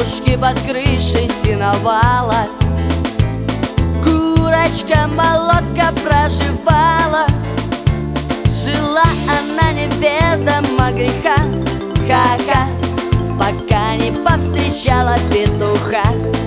девушки под крышей сеновала. Курочка-молотка проживала. Жила она неведомо греха, ха-ха, пока не повстречала петуха.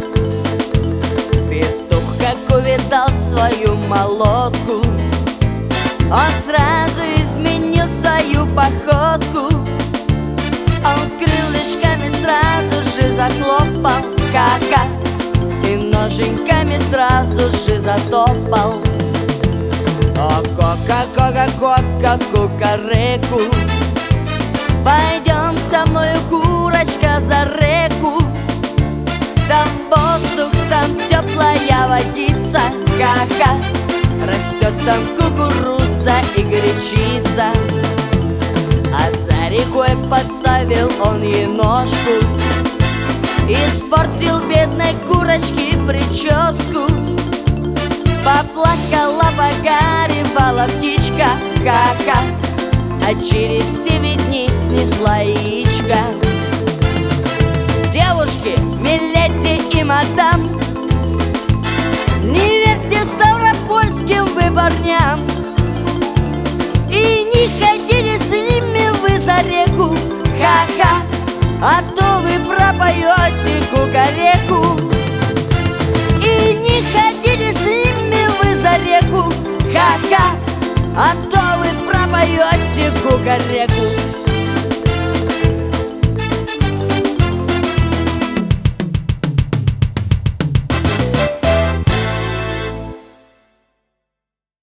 Петух, как увидал свою молотку, он сразу изменил свою походку. Он крылышками сразу же захлопал, ха-ха, и ноженьками сразу же затопал. О, кока-кока-кока, кукареку, пойдем со мною, курочка, за реку. Там воздух, там теплая водица, ха-ха, растет там кукуруза и горячица. А за рекой подставил он ей ножку, испортил бедной курочке прическу. Поплакала, погоревала птичка, ха-ха, а через 9 дней снесла яичко. Девушки, миледи